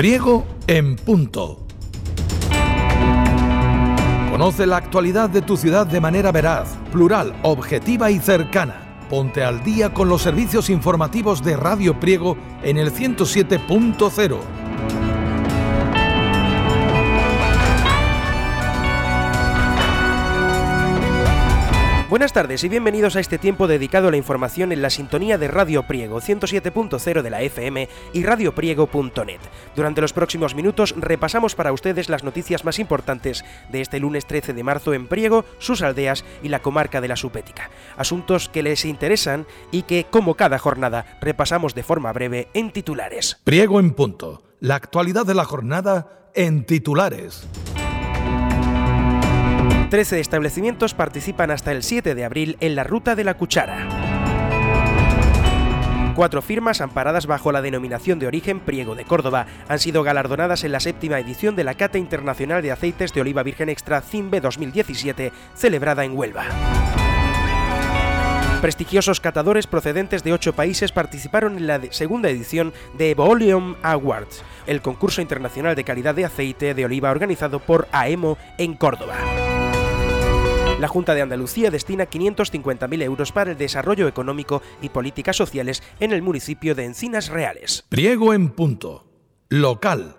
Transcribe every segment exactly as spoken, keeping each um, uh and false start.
Priego en punto. Conoce la actualidad de tu ciudad de manera veraz, plural, objetiva y cercana. Ponte al día con los servicios informativos de Radio Priego en el ciento siete punto cero. Buenas tardes y bienvenidos a este tiempo dedicado a la información en la sintonía de Radio Priego ciento siete punto cero de la F M y radio priego punto net. Durante los próximos minutos repasamos para ustedes las noticias más importantes de este lunes trece de marzo en Priego, sus aldeas y la comarca de la Supética. Asuntos que les interesan y que, como cada jornada, repasamos de forma breve en titulares. Priego en punto. La actualidad de la jornada en titulares. trece establecimientos participan hasta el siete de abril en la Ruta de la Cuchara. Cuatro firmas amparadas bajo la denominación de origen Priego de Córdoba han sido galardonadas en la séptima edición de la Cata Internacional de Aceites de Oliva Virgen Extra CIMBE dos mil diecisiete, celebrada en Huelva. Prestigiosos catadores procedentes de ocho países participaron en la segunda edición de Evoleum Awards, el concurso internacional de calidad de aceite de oliva organizado por AEMO en Córdoba. La Junta de Andalucía destina quinientos cincuenta mil euros para el desarrollo económico y políticas sociales en el municipio de Encinas Reales. Priego en punto. Local.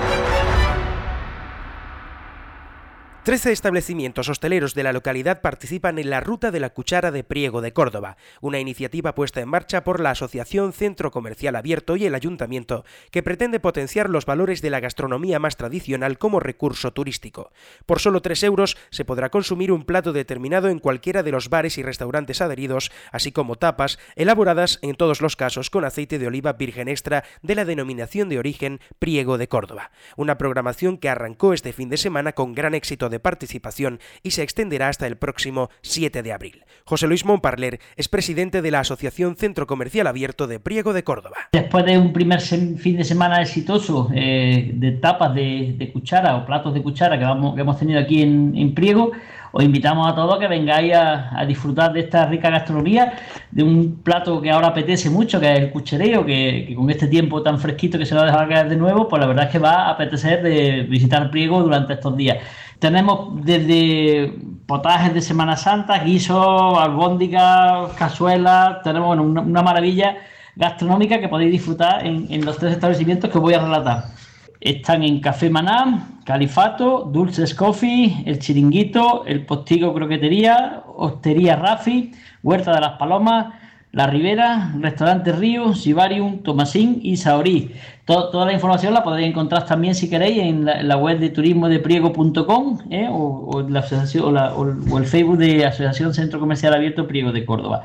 trece establecimientos hosteleros de la localidad participan en la Ruta de la Cuchara de Priego de Córdoba, una iniciativa puesta en marcha por la Asociación Centro Comercial Abierto y el Ayuntamiento, que pretende potenciar los valores de la gastronomía más tradicional como recurso turístico. Por solo tres euros se podrá consumir un plato determinado en cualquiera de los bares y restaurantes adheridos, así como tapas, elaboradas en todos los casos con aceite de oliva virgen extra de la denominación de origen Priego de Córdoba. Una programación que arrancó este fin de semana con gran éxito de participación y se extenderá hasta el próximo siete de abril. José Luis Montparler es presidente de la Asociación Centro Comercial Abierto de Priego de Córdoba. Después de un primer fin de semana exitoso eh, de tapas de, de cuchara o platos de cuchara que, vamos, que hemos tenido aquí en, en Priego, os invitamos a todos a que vengáis a, a disfrutar de esta rica gastronomía, de un plato que ahora apetece mucho, que es el cuchereo, que, que con este tiempo tan fresquito que se va a dejar caer de nuevo, pues la verdad es que va a apetecer de visitar Priego durante estos días. Tenemos desde potajes de Semana Santa, guisos, albóndigas, cazuelas, tenemos bueno, una, una maravilla gastronómica que podéis disfrutar en, en los tres establecimientos que os voy a relatar. Están en Café Maná, Califato, Dulces Coffee, El Chiringuito, El Postigo Croquetería, Hostería Rafi, Huerta de las Palomas, La Ribera, Restaurante Río, Sibarium, Tomasín y Saorí. Todo, toda la información la podéis encontrar también, si queréis, en la, en la web de turismo de priego punto com ¿eh? o, o, la asociación, o, la, o, o el Facebook de Asociación Centro Comercial Abierto Priego de Córdoba.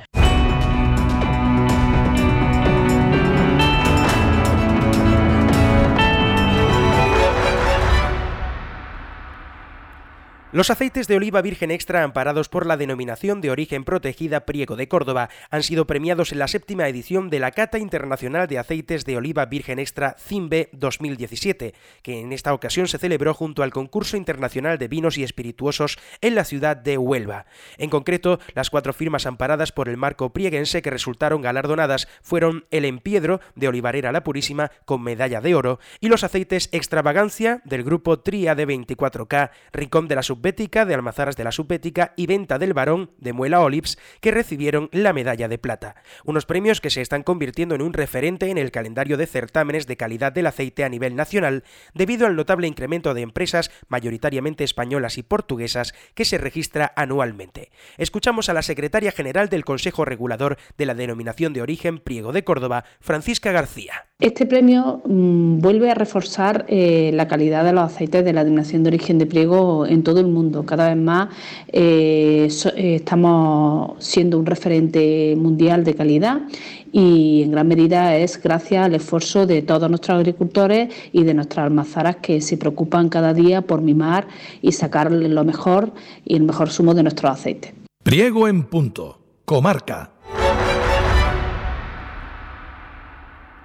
Los aceites de oliva virgen extra amparados por la denominación de origen protegida Priego de Córdoba han sido premiados en la séptima edición de la Cata Internacional de Aceites de Oliva Virgen Extra CIMBE dos mil diecisiete, que en esta ocasión se celebró junto al concurso internacional de vinos y espirituosos en la ciudad de Huelva. En concreto, las cuatro firmas amparadas por el marco prieguense que resultaron galardonadas fueron el Empiedro de Olivarera La Purísima con medalla de oro y los aceites Extravagancia del grupo Tria de veinticuatro K, Rincón de la Sub de Almazaras de la Supética y Venta del Barón de Muela Olives, que recibieron la medalla de plata. Unos premios que se están convirtiendo en un referente en el calendario de certámenes de calidad del aceite a nivel nacional, debido al notable incremento de empresas mayoritariamente españolas y portuguesas que se registra anualmente. Escuchamos a la secretaria general del Consejo Regulador de la Denominación de Origen Priego de Córdoba, Francisca García. Este premio mmm, vuelve a reforzar eh, la calidad de los aceites de la denominación de origen de Priego en todo el mundo. Cada vez más eh, so, eh, estamos siendo un referente mundial de calidad y en gran medida es gracias al esfuerzo de todos nuestros agricultores y de nuestras almazaras que se preocupan cada día por mimar y sacar lo mejor y el mejor zumo de nuestros aceites. Priego en punto. Comarca.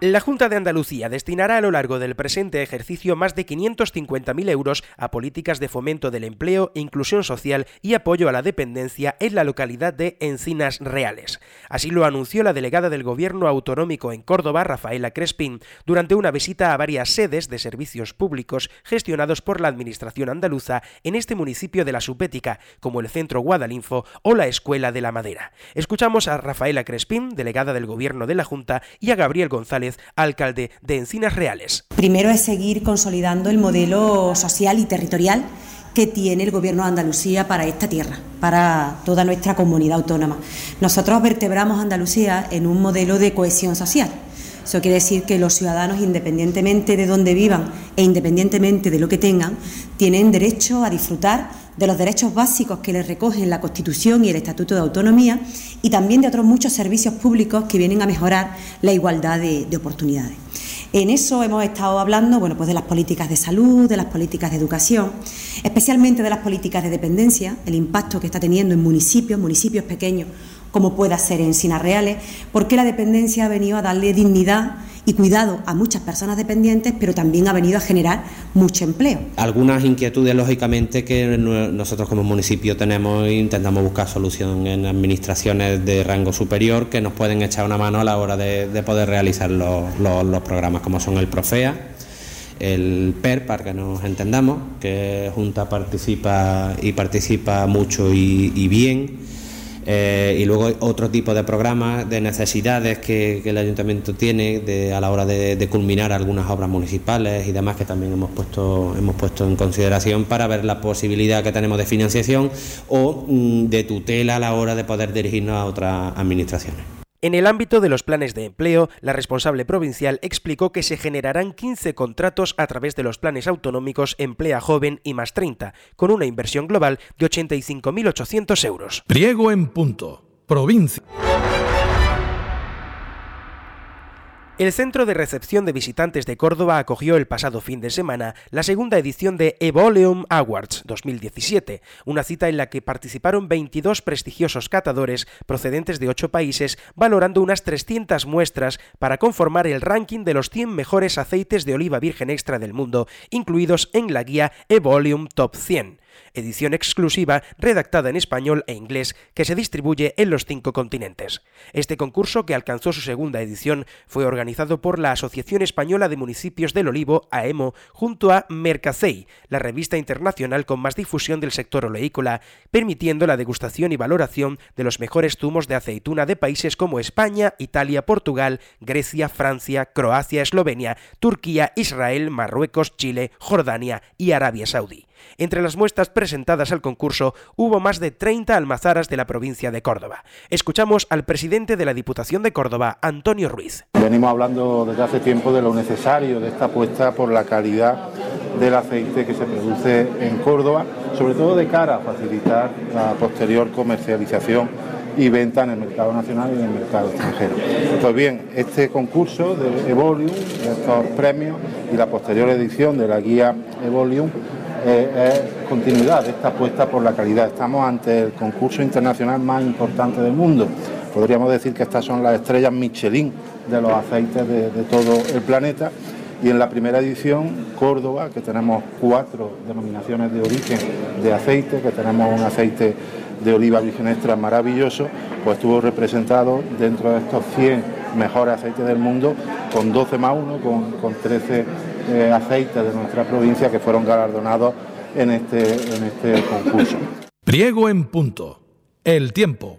La Junta de Andalucía destinará a lo largo del presente ejercicio más de quinientos cincuenta mil euros a políticas de fomento del empleo, inclusión social y apoyo a la dependencia en la localidad de Encinas Reales. Así lo anunció la delegada del Gobierno Autonómico en Córdoba, Rafaela Crespín, durante una visita a varias sedes de servicios públicos gestionados por la Administración andaluza en este municipio de la Supética, como el Centro Guadalinfo o la Escuela de la Madera. Escuchamos a Rafaela Crespín, delegada del Gobierno de la Junta, y a Gabriel González, alcalde de Encinas Reales. Primero es seguir consolidando el modelo social y territorial que tiene el Gobierno de Andalucía para esta tierra, para toda nuestra comunidad autónoma. Nosotros vertebramos Andalucía en un modelo de cohesión social. Eso quiere decir que los ciudadanos, independientemente de dónde vivan e independientemente de lo que tengan, tienen derecho a disfrutar de los derechos básicos que les recogen la Constitución y el Estatuto de Autonomía, y también de otros muchos servicios públicos que vienen a mejorar la igualdad de, de oportunidades. En eso hemos estado hablando, bueno, pues de las políticas de salud, de las políticas de educación, especialmente de las políticas de dependencia, el impacto que está teniendo en municipios, municipios pequeños, como pueda ser en Encinas Reales, porque la dependencia ha venido a darle dignidad y cuidado a muchas personas dependientes, pero también ha venido a generar mucho empleo. Algunas inquietudes, lógicamente, que nosotros como municipio tenemos e intentamos buscar solución en administraciones de rango superior que nos pueden echar una mano a la hora de, de poder realizar los, los, los programas, como son el Profea, el P E R, para que nos entendamos, que Junta participa y participa mucho y, y bien. Eh, y luego otro tipo de programas de necesidades que, que el ayuntamiento tiene de, a la hora de, de culminar algunas obras municipales y demás, que también hemos puesto hemos puesto en consideración para ver la posibilidad que tenemos de financiación o mm, de tutela a la hora de poder dirigirnos a otras administraciones. En el ámbito de los planes de empleo, la responsable provincial explicó que se generarán quince contratos a través de los planes autonómicos Emplea Joven y Más treinta, con una inversión global de ochenta y cinco mil ochocientos euros. Priego en punto. Provincia. El Centro de Recepción de Visitantes de Córdoba acogió el pasado fin de semana la segunda edición de Evoleum Awards dos mil diecisiete, una cita en la que participaron veintidós prestigiosos catadores procedentes de ocho países, valorando unas trescientas muestras para conformar el ranking de los cien mejores aceites de oliva virgen extra del mundo, incluidos en la guía Evoleum Top cien. Edición exclusiva redactada en español e inglés que se distribuye en los cinco continentes. Este concurso, que alcanzó su segunda edición, fue organizado por la Asociación Española de Municipios del Olivo, AEMO, junto a Mercacei, la revista internacional con más difusión del sector oleícola, permitiendo la degustación y valoración de los mejores zumos de aceituna de países como España, Italia, Portugal, Grecia, Francia, Croacia, Eslovenia, Turquía, Israel, Marruecos, Chile, Jordania y Arabia Saudí. Entre las muestras presentadas al concurso hubo más de treinta almazaras de la provincia de Córdoba. Escuchamos al presidente de la Diputación de Córdoba, Antonio Ruiz. Venimos hablando desde hace tiempo de lo necesario de esta apuesta por la calidad del aceite que se produce en Córdoba, sobre todo de cara a facilitar la posterior comercialización y venta en el mercado nacional y en el mercado extranjero. Pues bien, este concurso de Evoleum, estos premios y la posterior edición de la guía Evoleum Eh, es continuidad de esta apuesta por la calidad. Estamos ante el concurso internacional más importante del mundo. Podríamos decir que estas son las estrellas Michelin de los aceites de, de todo el planeta. Y en la primera edición, Córdoba, que tenemos cuatro denominaciones de origen de aceite, que tenemos un aceite de oliva virgen extra maravilloso, pues estuvo representado dentro de estos cien mejores aceites del mundo, con doce más uno, con, con trece eh, aceites de nuestra provincia que fueron galardonados en este, en este concurso. Priego en punto. El tiempo.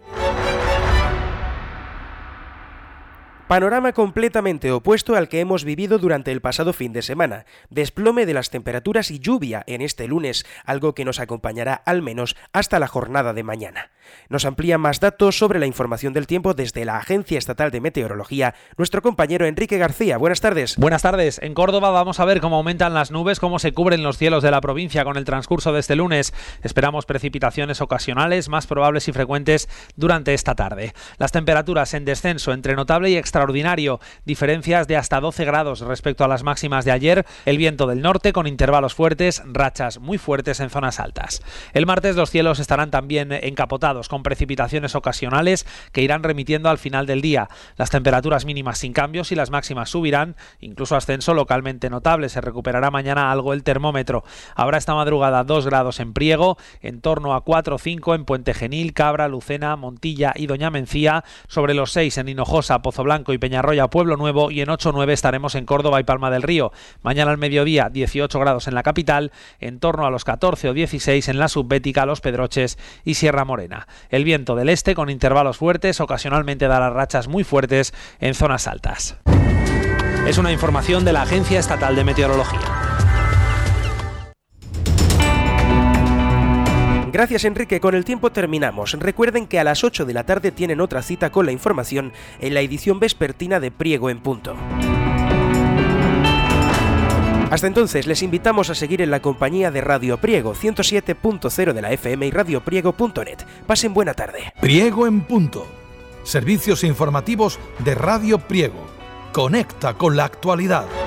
Panorama completamente opuesto al que hemos vivido durante el pasado fin de semana. Desplome de las temperaturas y lluvia en este lunes, algo que nos acompañará al menos hasta la jornada de mañana. Nos amplía más datos sobre la información del tiempo desde la Agencia Estatal de Meteorología nuestro compañero Enrique García. Buenas tardes. Buenas tardes. En Córdoba vamos a ver cómo aumentan las nubes, cómo se cubren los cielos de la provincia con el transcurso de este lunes. Esperamos precipitaciones ocasionales más probables y frecuentes durante esta tarde. Las temperaturas en descenso entre notable y extraordinario extraordinario, diferencias de hasta doce grados respecto a las máximas de ayer, el viento del norte con intervalos fuertes, rachas muy fuertes en zonas altas. El martes los cielos estarán también encapotados con precipitaciones ocasionales que irán remitiendo al final del día. Las temperaturas mínimas sin cambios y las máximas subirán, incluso ascenso localmente notable. Se recuperará mañana algo el termómetro. Habrá esta madrugada dos grados en Priego, en torno a cuatro o cinco en Puente Genil, Cabra, Lucena, Montilla y Doña Mencía, sobre los seis en Hinojosa, Pozoblanco y Peñarroya, Pueblo Nuevo, y en ocho o nueve estaremos en Córdoba y Palma del Río. Mañana al mediodía dieciocho grados en la capital, en torno a los catorce o dieciséis en la Subbética, Los Pedroches y Sierra Morena. El viento del este con intervalos fuertes, ocasionalmente dará rachas muy fuertes en zonas altas. Es una información de la Agencia Estatal de Meteorología. Gracias, Enrique. Con el tiempo terminamos. Recuerden que a las ocho de la tarde tienen otra cita con la información en la edición vespertina de Priego en Punto. Hasta entonces, les invitamos a seguir en la compañía de Radio Priego, ciento siete punto cero de la F M y radiopriego punto net. Pasen buena tarde. Priego en Punto. Servicios informativos de Radio Priego. Conecta con la actualidad.